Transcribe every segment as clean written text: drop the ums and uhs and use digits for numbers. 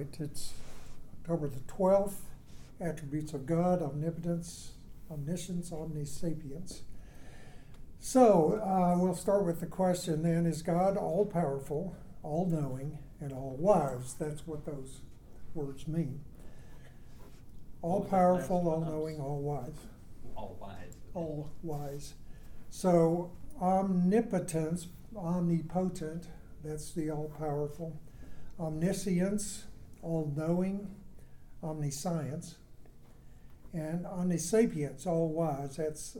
tonight. It's October the 12th, Attributes of God, Omnipotence, Omniscience, Omnisapience. So we'll start with the question then, is God all-powerful, all-knowing, and all-wise? That's what those words mean. All-powerful, all-knowing, all-wise. All-wise. All-wise. So omnipotence, omnipotent, that's the all-powerful. Omniscience, all-knowing, omniscience. And omnisapience, all-wise, that's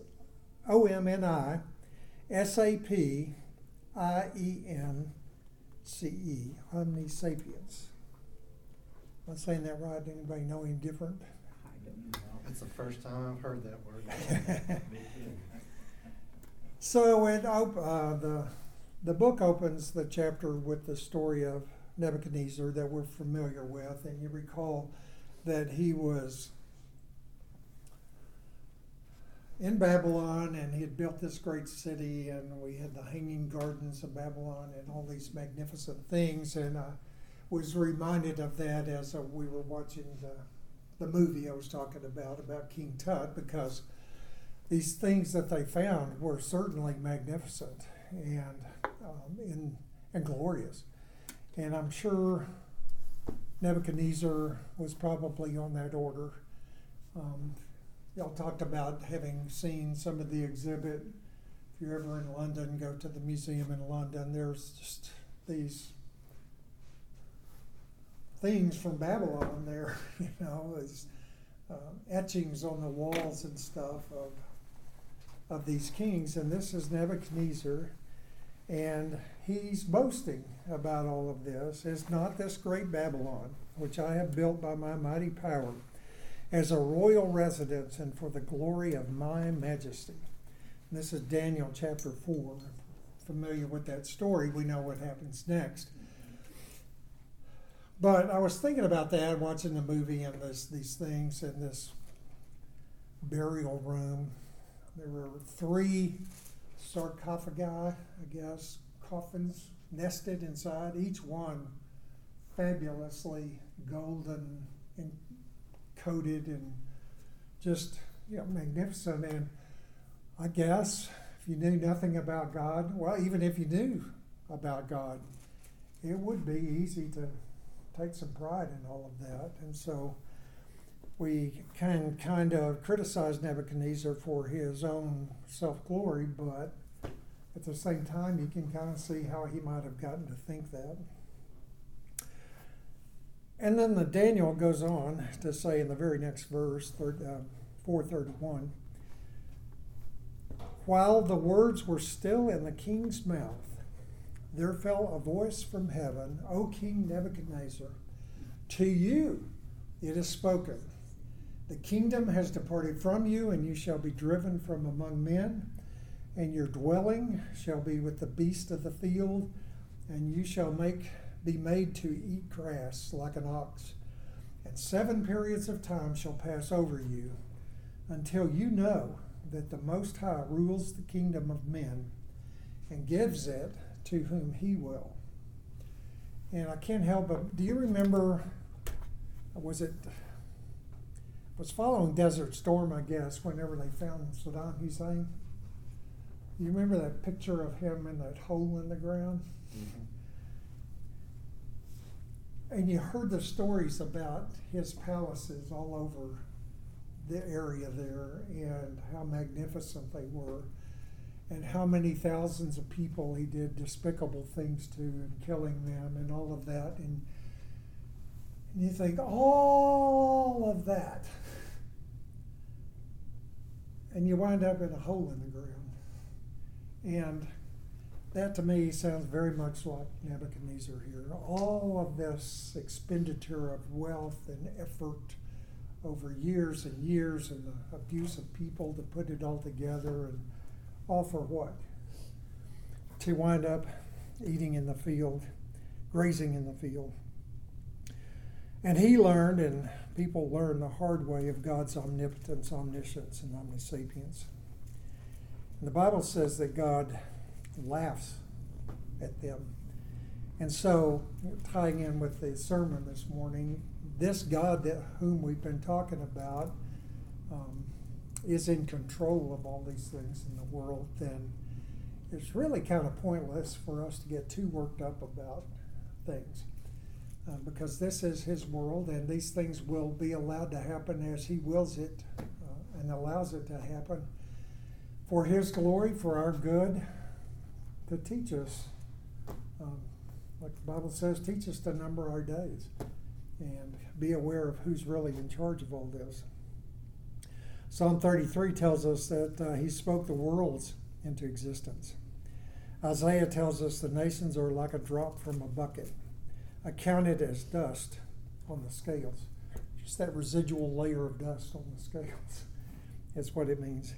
OMNISAPIENCE, omnisapience. Am I saying that right? Anybody know any different? I don't know. It's the first time I've heard that word. Me too. So the book opens the chapter with the story of Nebuchadnezzar that we're familiar with, and you recall that he was in Babylon and he had built this great city, and we had the Hanging Gardens of Babylon and all these magnificent things, and I was reminded of that as we were watching the movie I was talking about King Tut, because these things that they found were certainly magnificent and glorious. And I'm sure Nebuchadnezzar was probably on that order. Y'all talked about having seen some of the exhibit. If you're ever in London, go to the museum in London. There's just these things from Babylon there, these etchings on the walls and stuff of these kings. And this is Nebuchadnezzar, and he's boasting about all of this. Is not this great Babylon, which I have built by my mighty power, as a royal residence and for the glory of my majesty? And this is Daniel chapter 4. Familiar with that story, we know what happens next. But I was thinking about that, watching the movie, and these things in this burial room. There were 3 sarcophagi, I guess, coffins nested inside, each one fabulously golden and coated and just magnificent. And I guess if you knew nothing about God, well, even if you knew about God, it would be easy to take some pride in all of that. And so we can kind of criticize Nebuchadnezzar for his own self-glory, but at the same time, you can kind of see how he might have gotten to think that. And then the Daniel goes on to say in the very next verse, 431, while the words were still in the king's mouth, there fell a voice from heaven, O King Nebuchadnezzar, to you it is spoken. The kingdom has departed from you, and you shall be driven from among men, and your dwelling shall be with the beasts of the field, and you shall be made to eat grass like an ox. And 7 periods of time shall pass over you, until you know that the Most High rules the kingdom of men, and gives it to whom he will. And I can't help but, do you remember, was following Desert Storm, I guess, whenever they found Saddam Hussein? You remember that picture of him in that hole in the ground? Mm-hmm. And you heard the stories about his palaces all over the area there, and how magnificent they were, and how many thousands of people he did despicable things to, and killing them and all of that. And you think, all of that, and you wind up in a hole in the ground. And that to me sounds very much like Nebuchadnezzar here. All of this expenditure of wealth and effort over years and years, and the abuse of people to put it all together, and all for what? To wind up eating in the field, grazing in the field. And he learned, and people learn the hard way, of God's omnipotence, omniscience, and omnisapience. And the Bible says that God laughs at them. And so, tying in with the sermon this morning, this God whom we've been talking about is in control of all these things in the world, then it's really kind of pointless for us to get too worked up about things. Because this is his world, and these things will be allowed to happen as he wills it and allows it to happen for his glory, for our good, to teach us. Like the Bible says, teach us to number our days and be aware of who's really in charge of all this. Psalm 33 tells us that he spoke the worlds into existence. Isaiah tells us the nations are like a drop from a bucket, accounted as dust on the scales. Just that residual layer of dust on the scales is what it means.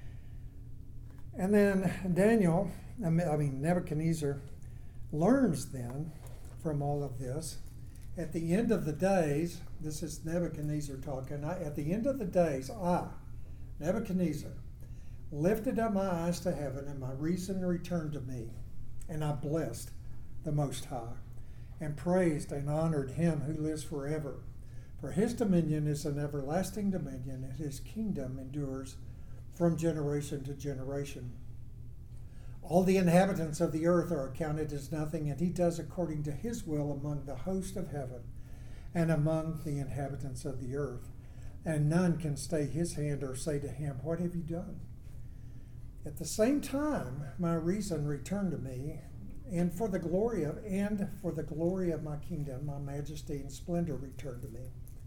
And then Nebuchadnezzar learns then from all of this, at the end of the days, this is Nebuchadnezzar talking, at the end of the days, I, Nebuchadnezzar, lifted up my eyes to heaven, and my reason returned to me, and I blessed the Most High, and praised and honored him who lives forever. For his dominion is an everlasting dominion, and his kingdom endures from generation to generation. All the inhabitants of the earth are accounted as nothing, and he does according to his will among the host of heaven and among the inhabitants of the earth. And none can stay his hand or say to him, "What have you done?" At the same time, my reason returned to me, and for the glory of my kingdom, my majesty and splendor returned to me.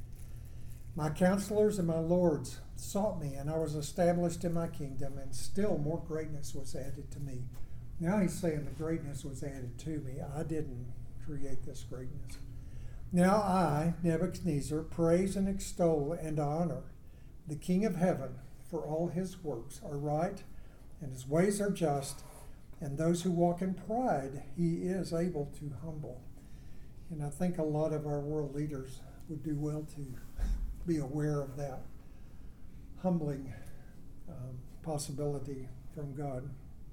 My counselors and my lords sought me, and I was established in my kingdom, and still more greatness was added to me. Now he's saying the greatness was added to me. I didn't create this greatness. Now I, Nebuchadnezzar, praise and extol and honor the King of heaven, for all his works are right, and his ways are just, and those who walk in pride he is able to humble. And I think a lot of our world leaders would do well to be aware of that humbling possibility from God.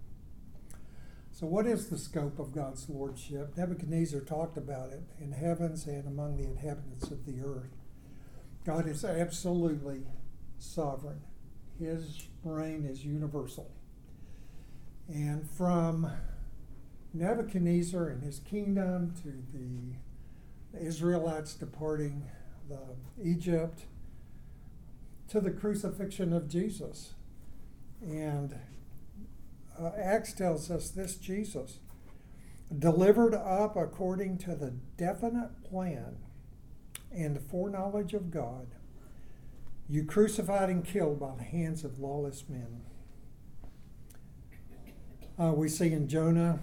So what is the scope of God's lordship? Nebuchadnezzar talked about it in heavens and among the inhabitants of the earth. God is absolutely sovereign. His reign is universal. And from Nebuchadnezzar and his kingdom to the Israelites departing Egypt, to the crucifixion of Jesus. And Acts tells us this Jesus, delivered up according to the definite plan and foreknowledge of God, you crucified and killed by the hands of lawless men. We see in Jonah,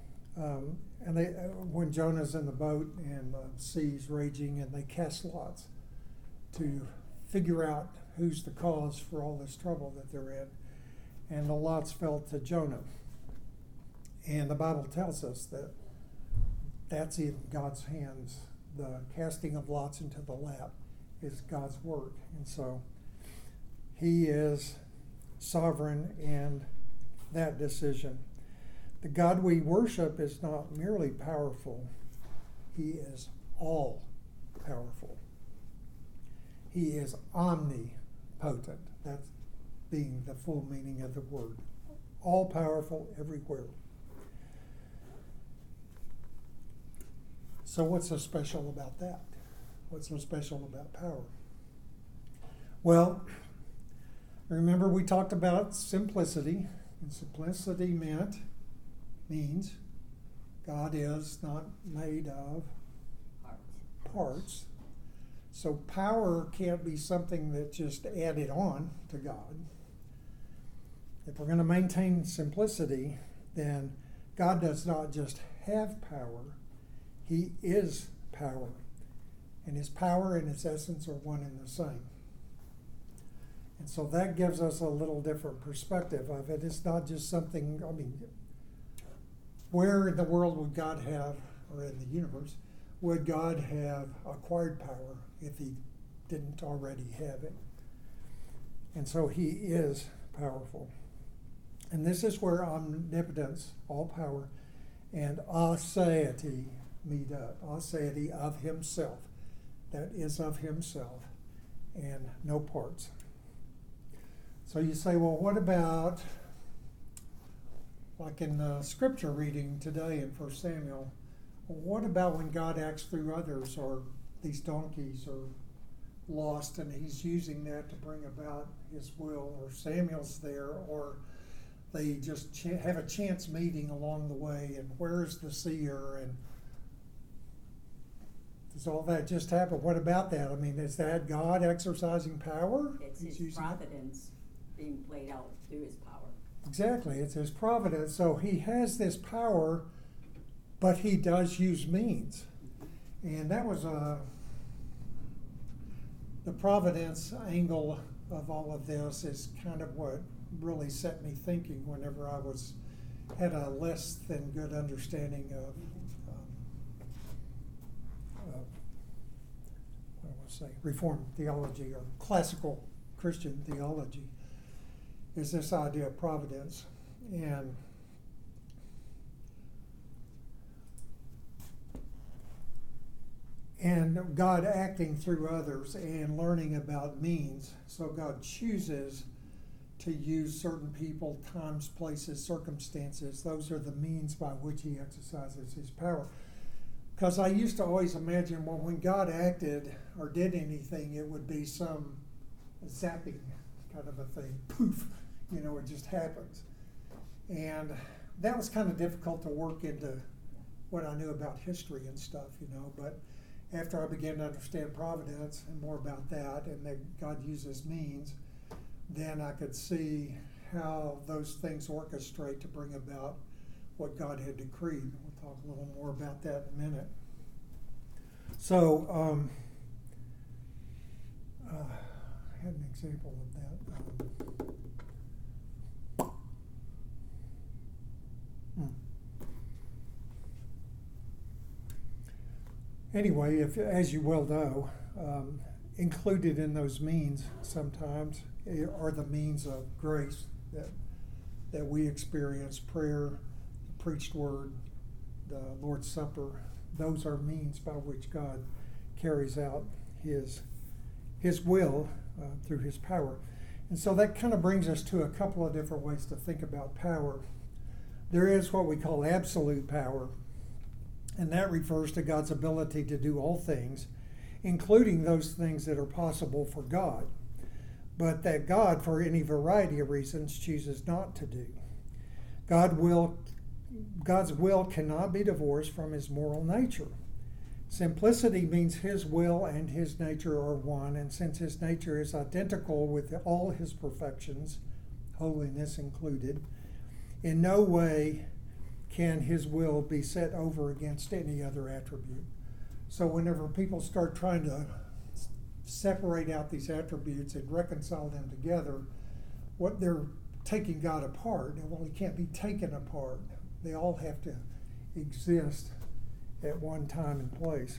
when Jonah's in the boat and the sea's raging, and they cast lots to figure out who's the cause for all this trouble that they're in. And the lots fell to Jonah. And the Bible tells us that that's in God's hands. The casting of lots into the lap is God's work. And so he is sovereign in that decision. The God we worship is not merely powerful, he is all powerful. He is omnipotent. That's being the full meaning of the word. All powerful everywhere. So what's so special about that? What's so special about power? Well, remember we talked about simplicity, and simplicity means God is not made of parts. So power can't be something that's just added on to God. If we're going to maintain simplicity, then God does not just have power, he is power. And his power and his essence are one and the same. And so that gives us a little different perspective of it. It's not just something, where in the world would God have, or in the universe, would God have acquired power if he didn't already have it? And so he is powerful. And this is where omnipotence, all power, and aseity, meet up. Aseity of himself. That is of himself and no parts. So you say, well, what about, like in the scripture reading today in 1 Samuel, well, what about when God acts through others, or these donkeys are lost and he's using that to bring about his will, or Samuel's there, or they just have a chance meeting along the way, and where's the seer, and does all that just happen? What about that? I mean, is that God exercising power? It's He's his using it? providence being played out through his power. Exactly, it's his providence. So he has this power, but he does use means. And that was the providence angle of all of this is kind of what really set me thinking whenever I had a less than good understanding of what do I want to say, Reformed theology or classical Christian theology, is this idea of providence. And God acting through others and learning about means. So God chooses to use certain people, times, places, circumstances. Those are the means by which he exercises his power. Because I used to always imagine, well, when God acted or did anything, it would be some zapping kind of a thing. Poof, it just happens. And that was kind of difficult to work into what I knew about history and stuff, but after I began to understand providence and more about that, and that God uses means, then I could see how those things orchestrate to bring about what God had decreed. We'll talk a little more about that in a minute. So, I had an example of that. Anyway, as you well know, included in those means sometimes are the means of grace that we experience: prayer, the preached word, the Lord's Supper. Those are means by which God carries out his will through his power. And so that kind of brings us to a couple of different ways to think about power. There is what we call absolute power, and that refers to God's ability to do all things, including those things that are possible for God, but that God, for any variety of reasons, chooses not to do. God's will cannot be divorced from his moral nature. Simplicity means his will and his nature are one, and since his nature is identical with all his perfections, holiness included, in no way can his will be set over against any other attribute. So whenever people start trying to separate out these attributes and reconcile them together, what they're taking God apart. And well, he can't be taken apart. They all have to exist at one time and place.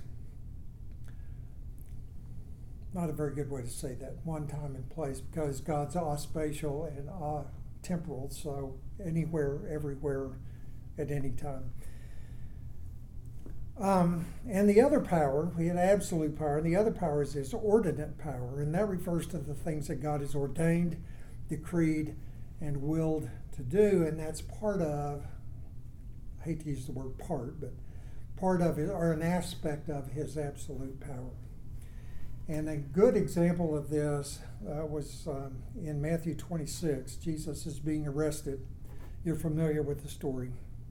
Not a very good way to say that, one time and place, because God's aspatial and temporal, so anywhere, everywhere, at any time. And the other power, we had absolute power, and the other power is his ordinate power, and that refers to the things that God has ordained, decreed, and willed to do, and that's part of, I hate to use the word part, but part of it, or an aspect of his absolute power. And a good example of this was in Matthew 26. Jesus is being arrested. You're familiar with the story.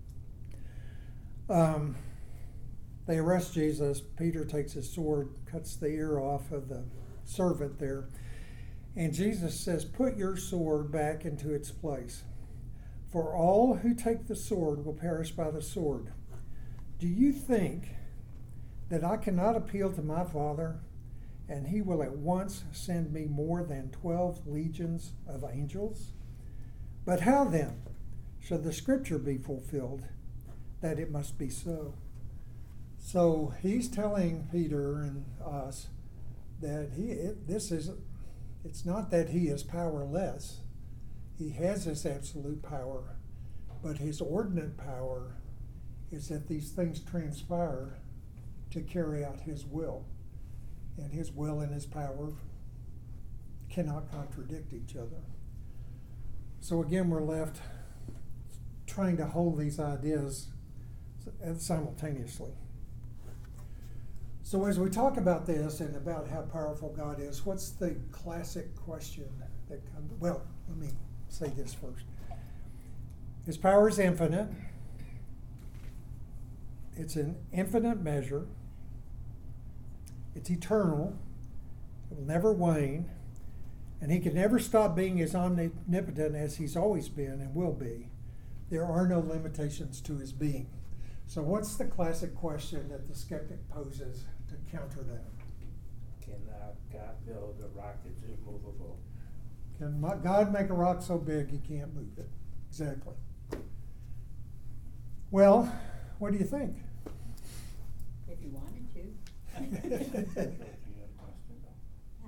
They arrest Jesus. Peter takes his sword, cuts the ear off of the servant there. And Jesus says, "Put your sword back into its place. For all who take the sword will perish by the sword. Do you think that I cannot appeal to my Father, and he will at once send me more than 12 legions of angels? But how then shall the scripture be fulfilled, that it must be so?" So he's telling Peter and us that it's not that he is powerless. He has this absolute power, but his ordinate power is that these things transpire to carry out his will. And his will and his power cannot contradict each other. So again, we're left trying to hold these ideas simultaneously. So as we talk about this and about how powerful God is, what's the classic question that comes? Well, let me say this first. His power is infinite. It's an infinite measure. It's eternal. It will never wane. And he can never stop being as omnipotent as he's always been and will be. There are no limitations to his being. So what's the classic question that the skeptic poses to counter that? Can God build a rock that's immovable? Can God make a rock so big you can't move it? Exactly. Well, what do you think? If you wanted to. You have a question though? Yeah.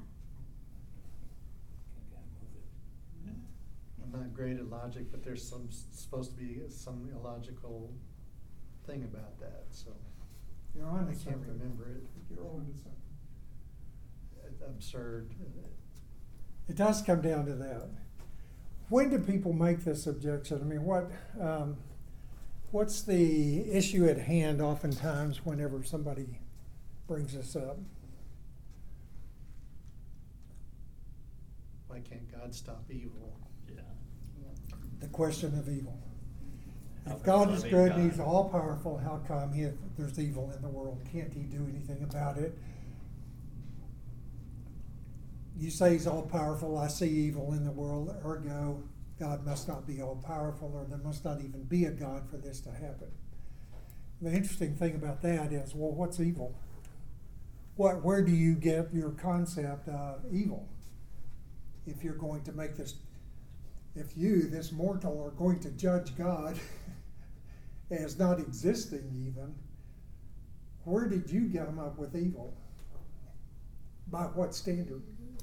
Can God move it? I'm not great at logic, but there's supposed to be some illogical thing about that, so You're on I to can't something. remember it. You're on to something. It's absurd. It does come down to that. When do people make this objection? I mean, what's the issue at hand oftentimes whenever somebody brings this up? Why can't God stop evil? Yeah. The question of evil. How If God can is loving good God- and he's all powerful, how come there's evil in the world? Can't he do anything about it? You say he's all powerful, I see evil in the world, ergo, God must not be all powerful, or there must not even be a God for this to happen. The interesting thing about that is, well, what's evil? Where do you get your concept of evil? If you're going to make this, if you, this mortal, are going to judge God as not existing even, where did you come up with evil? By what standard?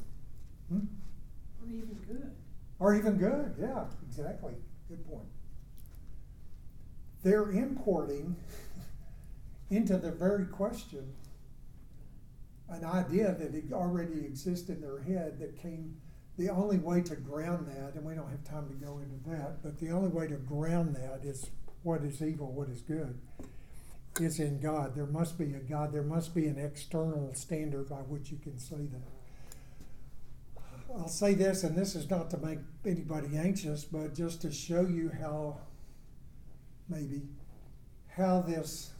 Or even good. Or even good, yeah, exactly. Good point. They're importing into the very question an idea that already exists in their head that came, the only way to ground that, and we don't have time to go into that, but the only way to ground that is what is evil, what is good, is in God. There must be a God, there must be an external standard by which you can say that. I'll say this, and this is not to make anybody anxious, but just to show you how this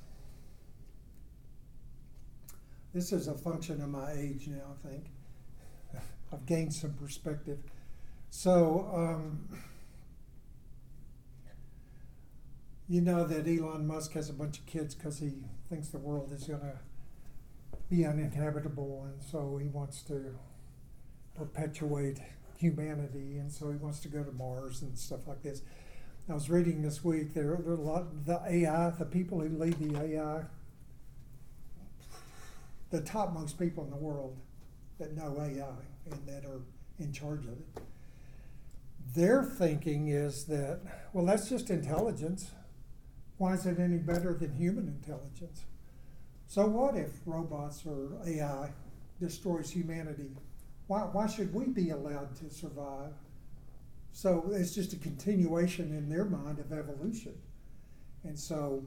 is a function of my age now, I think. I've gained some perspective. So, you know that Elon Musk has a bunch of kids because he thinks the world is going to be uninhabitable, and so he wants to perpetuate humanity, and so he wants to go to Mars and stuff like this. I was reading this week, there are a lot of the AI, the people who lead the AI, the topmost people in the world that know AI and that are in charge of it. Their thinking is that, well, that's just intelligence. Why is it any better than human intelligence? So what if robots or AI destroys humanity? Why should we be allowed to survive? So it's just a continuation in their mind of evolution. And so,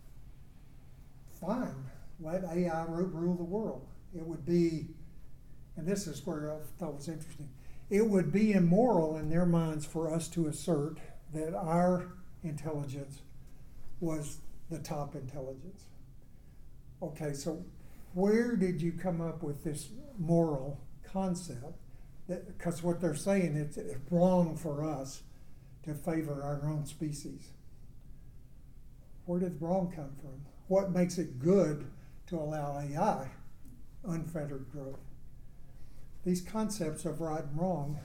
fine, let AI rule the world. It would be, and this is where I thought was interesting, it would be immoral in their minds for us to assert that our intelligence was the top intelligence. Okay, so where did you come up with this moral concept? Because what they're saying is it's wrong for us to favor our own species. Where did wrong come from? What makes it good to allow AI unfettered growth? These concepts of right and wrong,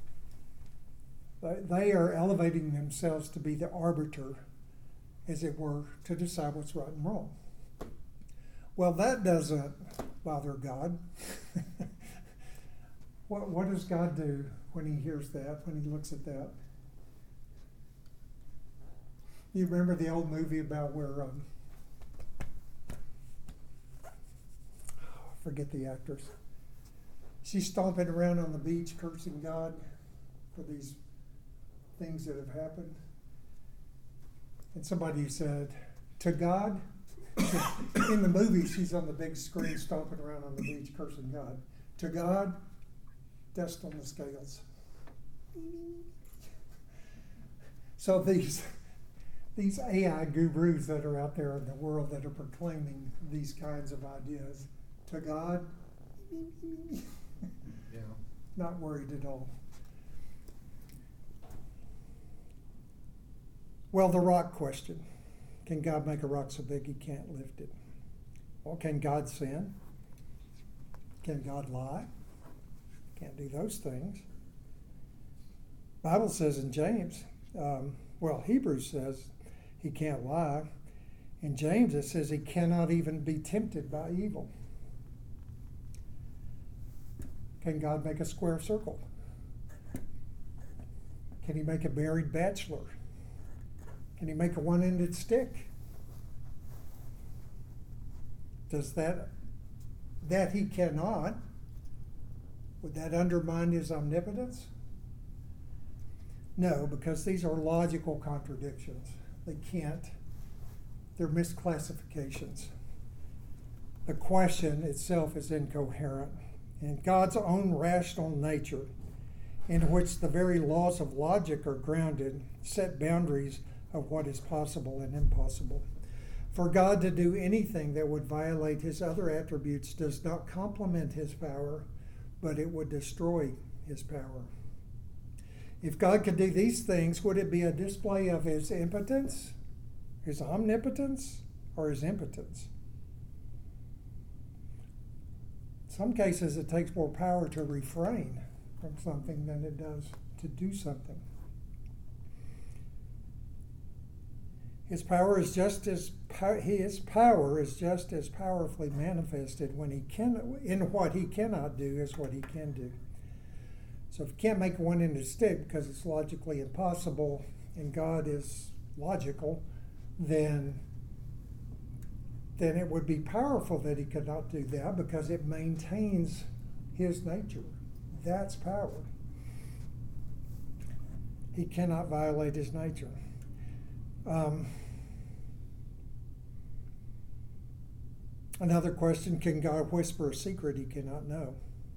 they are elevating themselves to be the arbiter, as it were, to decide what's right and wrong. Well, that doesn't bother God. What does God do when he hears that, when he looks at that? You remember the old movie about where forget the actress. She's stomping around on the beach cursing God for these things that have happened. And somebody said, to God, in the movie, she's on the big screen stomping around on the beach cursing God. To God, dust on the scales. So these AI gurus that are out there in the world that are proclaiming these kinds of ideas, to God, Yeah. not worried at all. Well, the rock question. Can God make a rock so big he can't lift it? Well, can God sin? Can God lie? Can't do those things. Bible says in James, Hebrews says he can't lie. In James it says he cannot even be tempted by evil. Can God make a square circle? Can he make a married bachelor? Can he make a one-ended stick? Does that he cannot, would that undermine his omnipotence? No, because these are logical contradictions. They can't. They're misclassifications. The question itself is incoherent. In God's own rational nature, in which the very laws of logic are grounded, set boundaries of what is possible and impossible. For God to do anything that would violate his other attributes does not complement his power, but it would destroy his power. If God could do these things, would it be a display of his impotence, his omnipotence, or his impotence? In some cases, it takes more power to refrain from something than it does to do something. His power is just as powerfully manifested when he can in what he cannot do as what he can do. So if you can't make one into stick because it's logically impossible, and God is logical, then it would be powerful that he could not do that because it maintains his nature. That's power. He cannot violate his nature. Another question, can God whisper a secret he cannot know?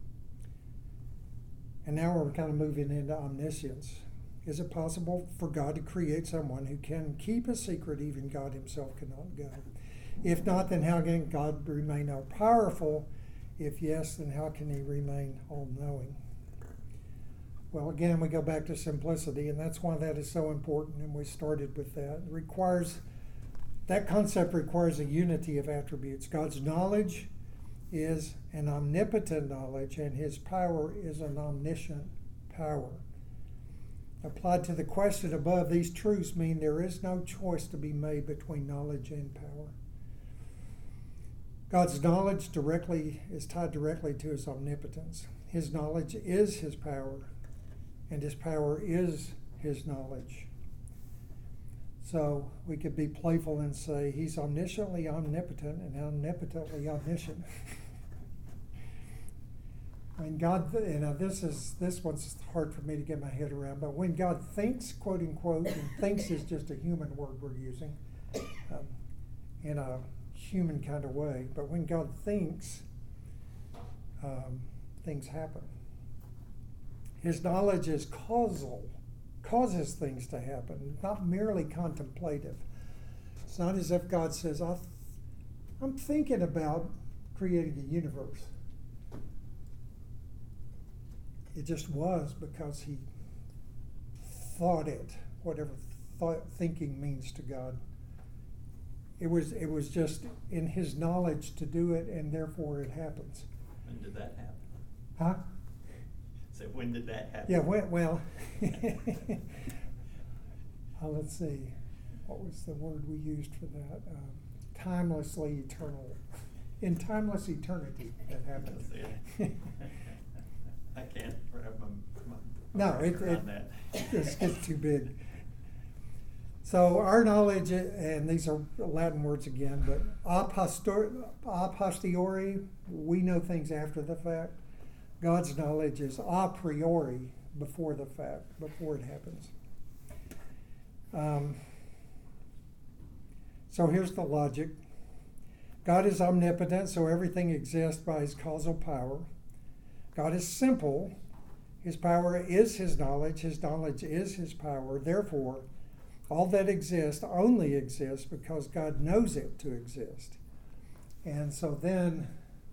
And now we're kind of moving into omniscience. Is it possible for God to create someone who can keep a secret even God himself cannot go? If not, then how can God remain all-powerful? If yes, then how can he remain all-knowing? Well, again, we go back to simplicity, and that's why that is so important, and we started with that. That concept requires a unity of attributes. God's knowledge is an omnipotent knowledge, and his power is an omniscient power. Applied to the question above, these truths mean there is no choice to be made between knowledge and power. God's knowledge is tied directly to his omnipotence. His knowledge is his power, and his power is his knowledge. So we could be playful and say he's omnisciently omnipotent and omnipotently omniscient. When God, this one's hard for me to get my head around, but when God thinks, quote unquote, and thinks is just a human word we're using in a human kind of way, but when God thinks, things happen. His knowledge is causal, causes things to happen, not merely contemplative. It's not as if God says, I'm thinking about creating a universe. It just was because he thought it, whatever thinking means to God. It was just in his knowledge to do it, and therefore it happens. When did that happen? Huh? So when did that happen? Yeah, well, let's see. What was the word we used for that? Timelessly eternal. In timeless eternity, that happened. I can't wrap my No, mind around that. it's too big. So our knowledge, and these are Latin words again, but a posteriori, we know things after the fact. God's knowledge is a priori, before the fact, before it happens. So here's the logic. God is omnipotent, so everything exists by his causal power. God is simple. His power is his knowledge is his power. Therefore, all that exists only exists because God knows it to exist. And so then,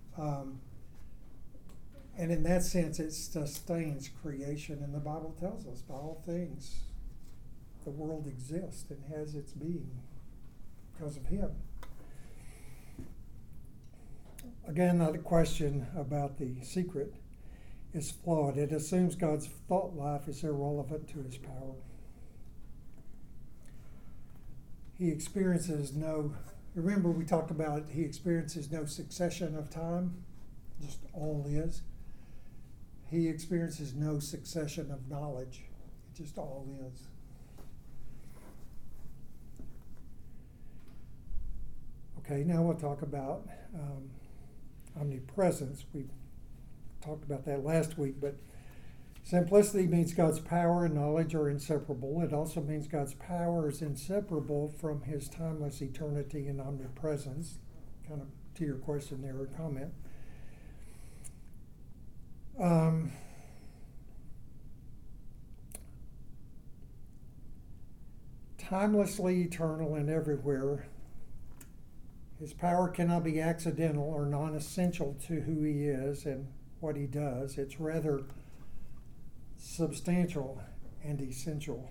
and in that sense, it sustains creation. And the Bible tells us by all things, the world exists and has its being because of him. Again, the question about the secret is flawed. It assumes God's thought life is irrelevant to his power. He experiences no, remember we talked about he experiences no succession of time, just all is. He experiences no succession of knowledge, it just all is. Okay, now we'll talk about omnipresence. We talked about that last week, but simplicity means God's power and knowledge are inseparable. It also means God's power is inseparable from his timeless eternity and omnipresence. Kind of to your question there or comment. Timelessly eternal and everywhere. His power cannot be accidental or non-essential to who he is and what he does. It's rather substantial and essential.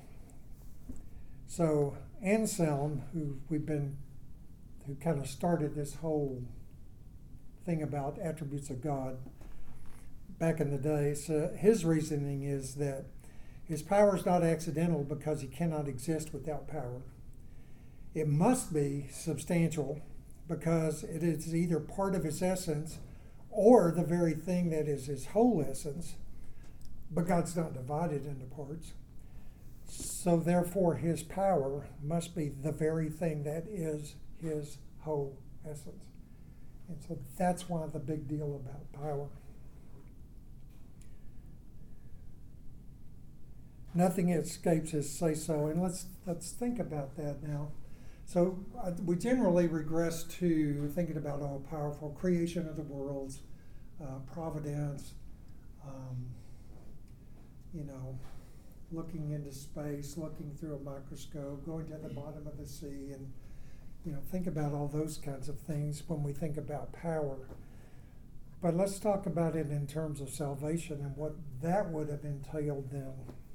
So Anselm, who kind of started this whole thing about attributes of God back in the day, so his reasoning is that his power is not accidental because he cannot exist without power. It must be substantial because it is either part of his essence or the very thing that is his whole essence, but God's not divided into parts. So therefore his power must be the very thing that is his whole essence. And so that's why the big deal about power. Nothing escapes his say-so, and let's think about that now. So we generally regress to thinking about all-powerful creation of the worlds, providence, looking into space, looking through a microscope, going to the bottom of the sea, and think about all those kinds of things when we think about power. But let's talk about it in terms of salvation and what that would have entailed then.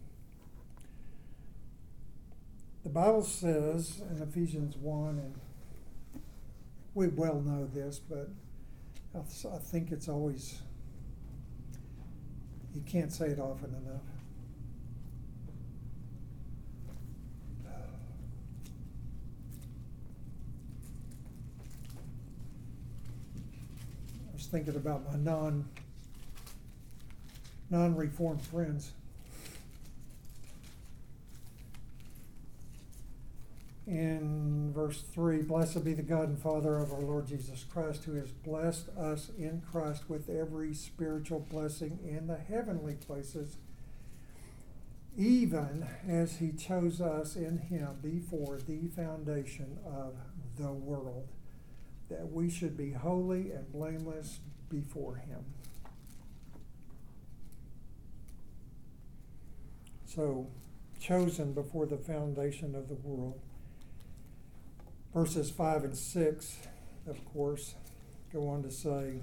The Bible says in Ephesians 1, and we well know this, but I think it's always, you can't say it often enough. I was thinking about my non-reformed friends. In verse 3, blessed be the God and Father of our Lord Jesus Christ, who has blessed us in Christ with every spiritual blessing in the heavenly places, even as he chose us in him before the foundation of the world, that we should be holy and blameless before him. So, chosen before the foundation of the world. Verses 5 and 6, of course, go on to say,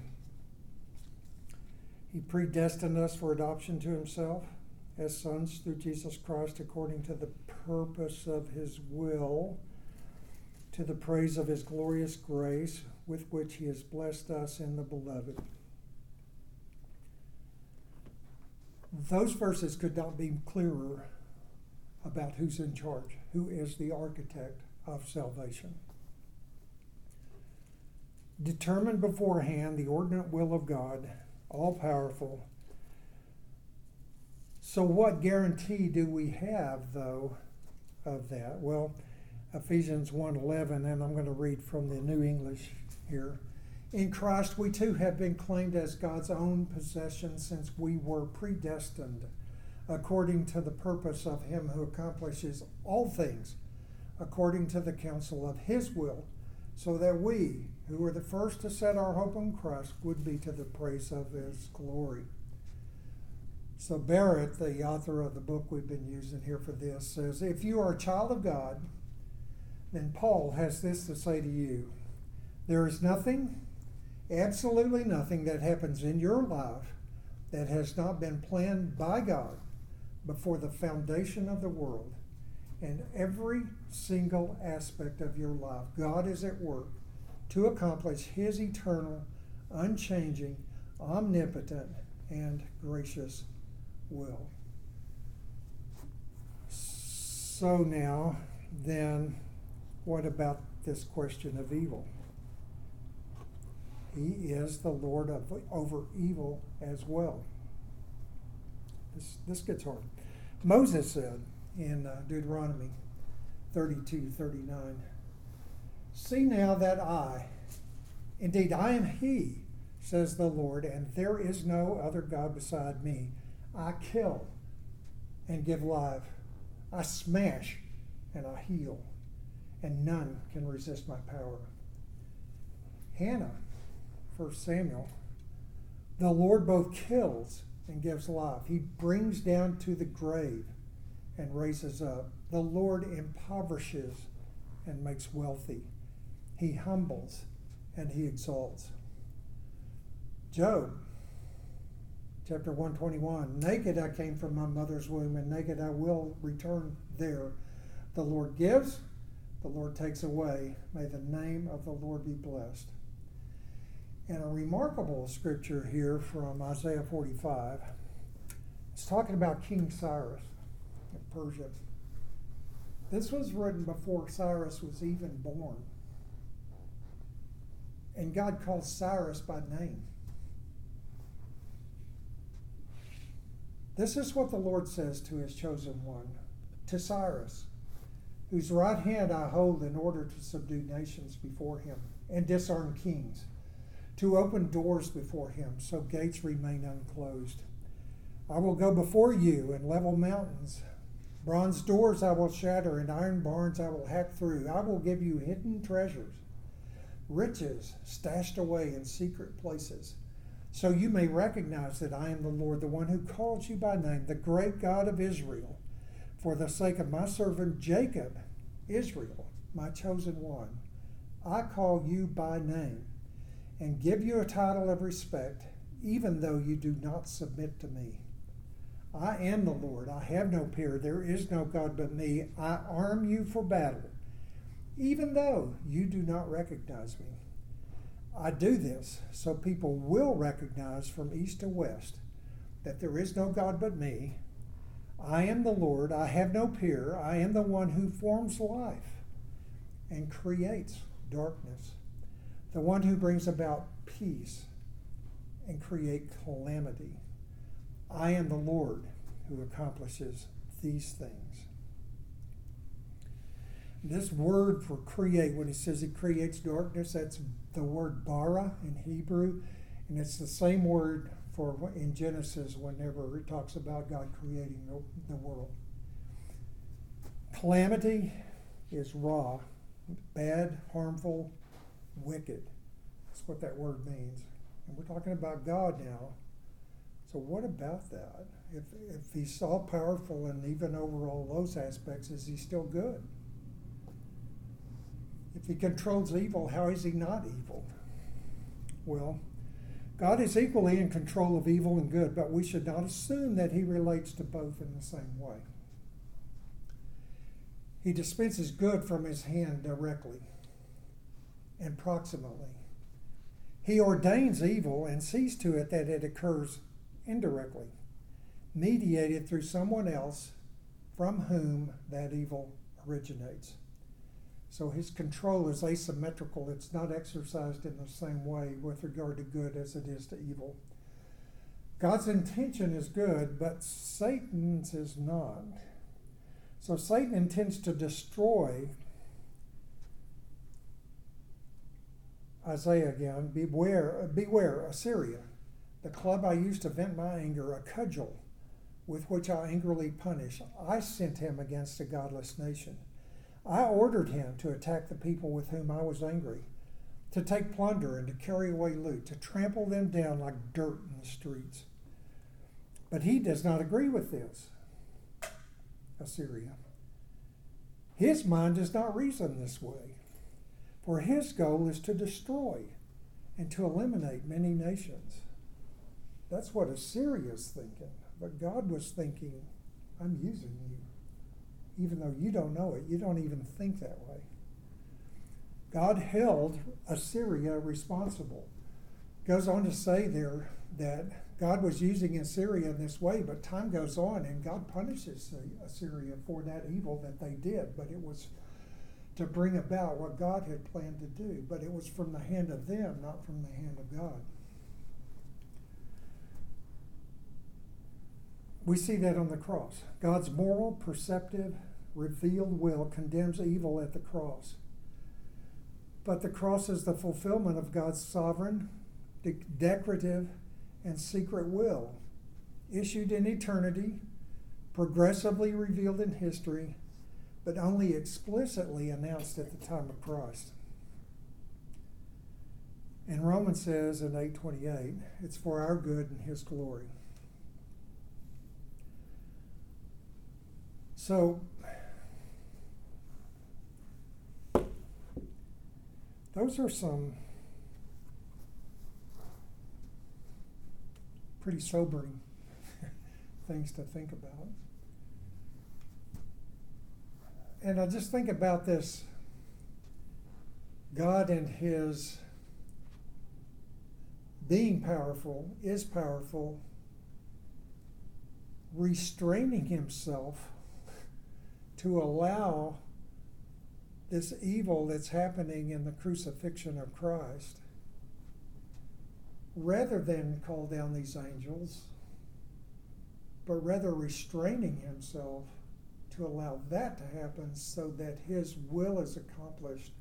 he predestined us for adoption to himself as sons through Jesus Christ according to the purpose of his will, to the praise of his glorious grace with which he has blessed us in the beloved. Those verses could not be clearer about who's in charge, who is the architect of salvation. Determined beforehand the ordinate will of God, all powerful. So what guarantee do we have, though, of that? Well, Ephesians 1:11, and I'm going to read from the New English here. In Christ we too have been claimed as God's own possession since we were predestined according to the purpose of him who accomplishes all things according to the counsel of his will, so that we, who were the first to set our hope on Christ, would be to the praise of his glory. So Barrett, the author of the book we've been using here for this, says, if you are a child of God, then Paul has this to say to you. There is nothing, absolutely nothing, that happens in your life that has not been planned by God before the foundation of the world. And every single aspect of your life, God is at work to accomplish his eternal, unchanging, omnipotent, and gracious will. So now, then, what about this question of evil? He is the Lord over evil as well. This gets hard. Moses said in Deuteronomy 32:39, see now that indeed I am he, says the Lord, and there is no other God beside me. I kill and give life. I smash and I heal, and none can resist my power. Hannah, 1 Samuel, the Lord both kills and gives life. He brings down to the grave and raises up. The Lord impoverishes and makes wealthy. He humbles and he exalts. Job, chapter 121, naked I came from my mother's womb, and naked I will return there. The Lord gives, the Lord takes away. May the name of the Lord be blessed. And a remarkable scripture here from Isaiah 45. It's talking about King Cyrus of Persia. This was written before Cyrus was even born. And God calls Cyrus by name. This is what the Lord says to his chosen one, to Cyrus, whose right hand I hold in order to subdue nations before him and disarm kings, to open doors before him so gates remain unclosed. I will go before you and level mountains. Bronze doors I will shatter, and iron barns I will hack through. I will give you hidden treasures, riches stashed away in secret places, so you may recognize that I am the Lord, the one who calls you by name, the great God of Israel. For the sake of my servant Jacob, Israel, my chosen one, I call you by name and give you a title of respect, even though you do not submit to me. I am the Lord. I have no peer. There is no God but me. I arm you for battle, even though you do not recognize me. I do this so people will recognize from east to west that there is no God but me. I am the Lord. I have no peer. I am the one who forms life and creates darkness, the one who brings about peace and create calamity. I am the Lord who accomplishes these things. This word for create, when he says he creates darkness, that's the word bara in Hebrew, and it's the same word for in Genesis whenever it talks about God creating the world. Calamity is raw, bad, harmful, wicked. That's what that word means. And we're talking about God now. So what about that? If he's all powerful and even over all those aspects, is he still good? If he controls evil, how is he not evil? Well, God is equally in control of evil and good, but we should not assume that he relates to both in the same way. He dispenses good from his hand directly and proximately. He ordains evil and sees to it that it occurs indirectly, mediated through someone else from whom that evil originates. So his control is asymmetrical. It's not exercised in the same way with regard to good as it is to evil. God's intention is good, but Satan's is not. So Satan intends to destroy Isaiah again, beware, Assyria, the club I used to vent my anger, a cudgel with which I angrily punish. I sent him against a godless nation. I ordered him to attack the people with whom I was angry, to take plunder and to carry away loot, to trample them down like dirt in the streets. But he does not agree with this, Assyria. His mind does not reason this way, for his goal is to destroy and to eliminate many nations. That's what Assyria's thinking. But God was thinking, I'm using you. Even though you don't know it, you don't even think that way. God held Assyria responsible. Goes on to say there that God was using Assyria in this way, but time goes on and God punishes Assyria for that evil that they did. But it was to bring about what God had planned to do. But it was from the hand of them, not from the hand of God. We see that on the cross. God's moral, perceptive, revealed will condemns evil at the cross. But the cross is the fulfillment of God's sovereign, decretive, and secret will, issued in eternity, progressively revealed in history, but only explicitly announced at the time of Christ. And Romans says in 8:28, it's for our good and his glory. So, those are some pretty sobering things to think about. And I just think about this God and his being powerful, is powerful, restraining himself to allow this evil that's happening in the crucifixion of Christ, rather than call down these angels, but rather restraining himself to allow that to happen so that his will is accomplished.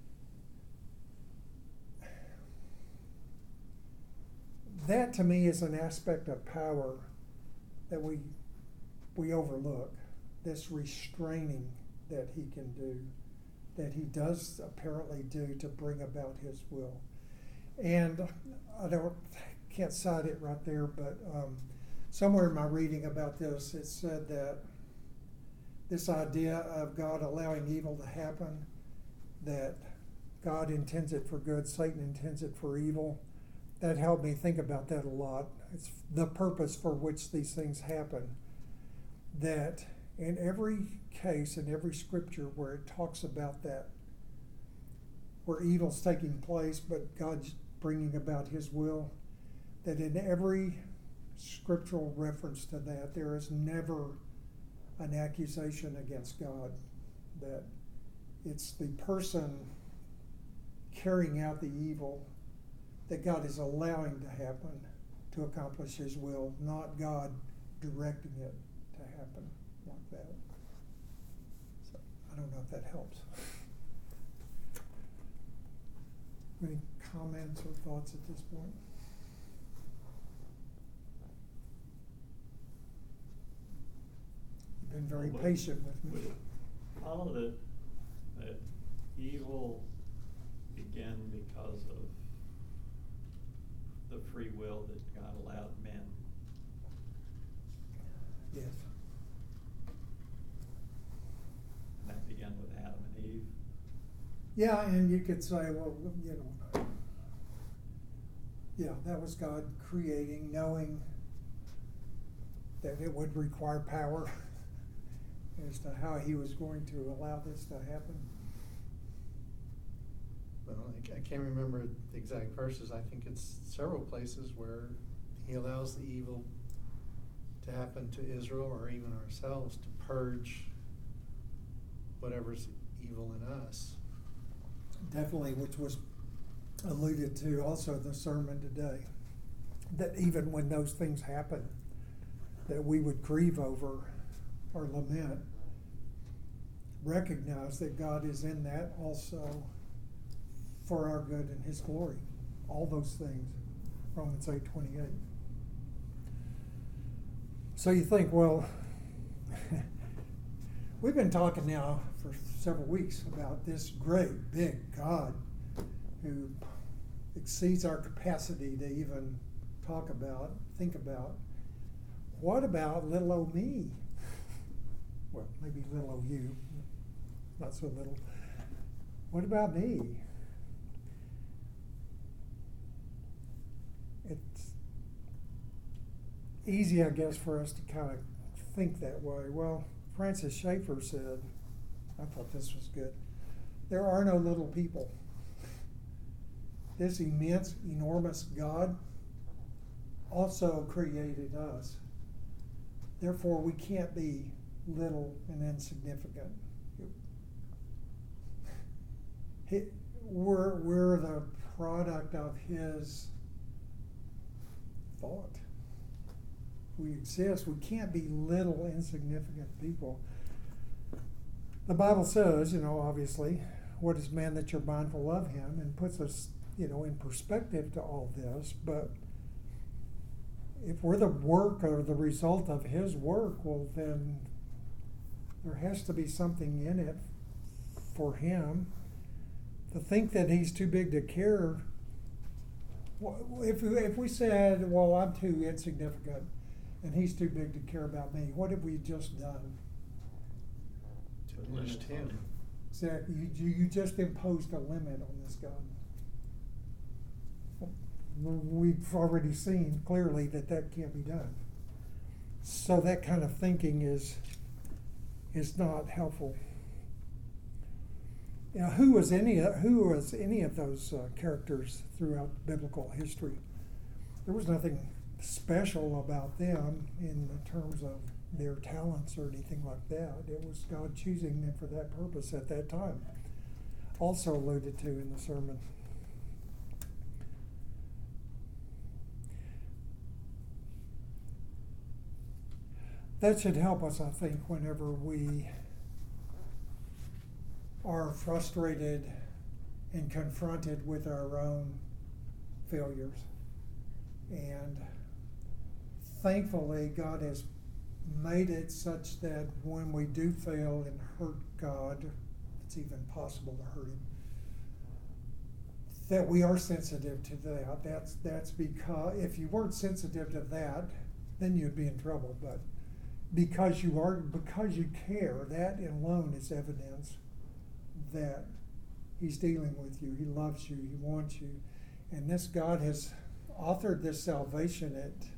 That to me is an aspect of power that we overlook. This restraining that he can do, that he does apparently do to bring about his will. And I can't cite it right there, but somewhere in my reading about this, it said that this idea of God allowing evil to happen, that God intends it for good, Satan intends it for evil, that helped me think about that a lot. It's the purpose for which these things happen. That in every case, in every scripture where it talks about that, where evil's taking place, but God's bringing about his will, that in every scriptural reference to that, there is never an accusation against God, that it's the person carrying out the evil that God is allowing to happen to accomplish his will, not God directing it to happen like that. So I don't know if that helps. Any comments or thoughts at this point? You've been very patient with me. All of it, that evil began because of the free will that God allowed men. Yes. And that began with Adam and Eve. Yeah, and you could say, well, you know, yeah, that was God creating, knowing that it would require power as to how he was going to allow this to happen. Well, I can't remember the exact verses. I think it's several places where he allows the evil to happen to Israel or even ourselves to purge whatever's evil in us. Definitely, which was alluded to also in the sermon today, that even when those things happen, that we would grieve over or lament, recognize that God is in that also, for our good and his glory. All those things. Romans 8:28. So you think, well, we've been talking now for several weeks about this great, big God who exceeds our capacity to even talk about, think about. What about little old me? Well, maybe little old you, not so little. What about me? It's easy, I guess, for us to kind of think that way. Well, Francis Schaeffer said, I thought this was good, there are no little people. This immense, enormous God also created us. Therefore, we can't be little and insignificant. We're the product of his thought. We exist. We can't be little, insignificant people. The Bible says, obviously, what is man that you're mindful of him, and puts us, in perspective to all this. But if we're the work or the result of his work, well, then there has to be something in it for him. To think that he's too big to care, if we said, well, I'm too insignificant and he's too big to care about me, what have we just done? Diminished him. Exactly. You just imposed a limit on this God. We've already seen clearly that can't be done. So that kind of thinking is not helpful. Who was any of those characters throughout biblical history? There was nothing special about them in terms of their talents or anything like that. It was God choosing them for that purpose at that time. Also alluded to in the sermon. That should help us, I think, whenever we are frustrated and confronted with our own failures. And thankfully, God has made it such that when we do fail and hurt God, it's even possible to hurt him, that we are sensitive to that. That's because if you weren't sensitive to that, then you'd be in trouble. But because you care, that alone is evidence that he's dealing with you. He loves you. He wants you. And this God has authored this salvation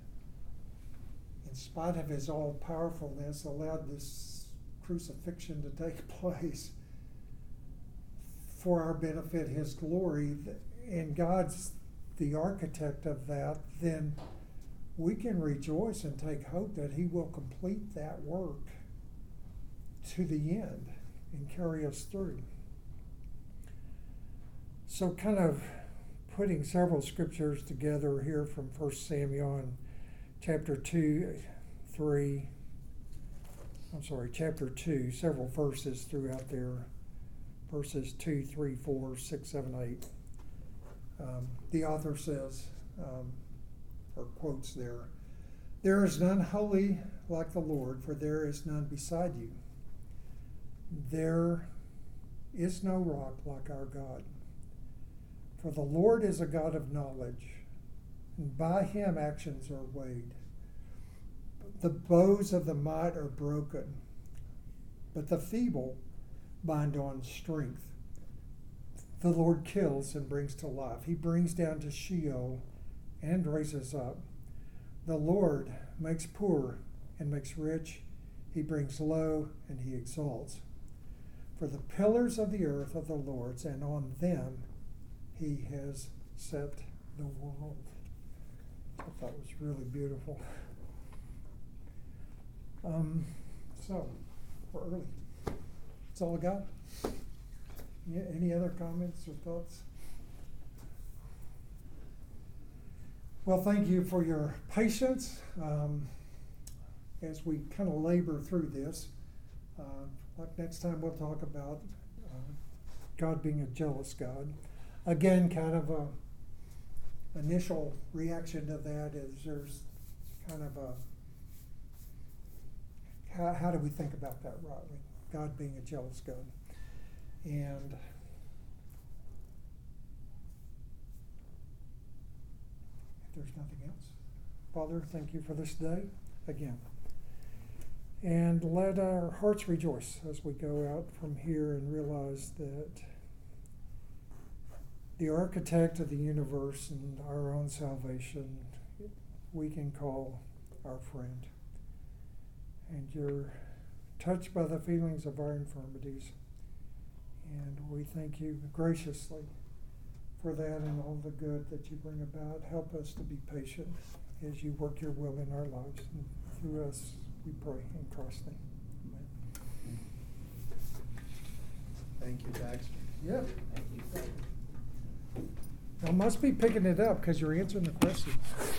in spite of his all-powerfulness, allowed this crucifixion to take place for our benefit, his glory. And God's the architect of that. Then we can rejoice and take hope that he will complete that work to the end and carry us through. So kind of putting several scriptures together here from 1 Samuel and chapter 2, several verses throughout there, verses 2, 3, 4, 6, 7, 8. The author says, or quotes there, "There is none holy like the Lord, for there is none beside you. There is no rock like our God. For the Lord is a God of knowledge, and by him actions are weighed. The bows of the might are broken, but the feeble bind on strength. The Lord kills and brings to life. He brings down to Sheol and raises up. The Lord makes poor and makes rich. He brings low and he exalts. For the pillars of the earth are the Lord's, and on them he has set the world." I thought it was really beautiful. So, we're early. That's all I got. Yeah, any other comments or thoughts? Well, thank you for your patience as we kind of labor through this. Like next time we'll talk about God being a jealous God. again, kind of a initial reaction to that is there's kind of a, how do we think about that rightly? God being a jealous God. And if there's nothing else, Father, thank you for this day again. And let our hearts rejoice as we go out from here and realize that the architect of the universe and our own salvation, we can call our friend. And you're touched by the feelings of our infirmities. And we thank you graciously for that and all the good that you bring about. Help us to be patient as you work your will in our lives. And through us, we pray in Christ's name. Amen. Thank you, Baxter. Yeah. Thank you. I must be picking it up because you're answering the question.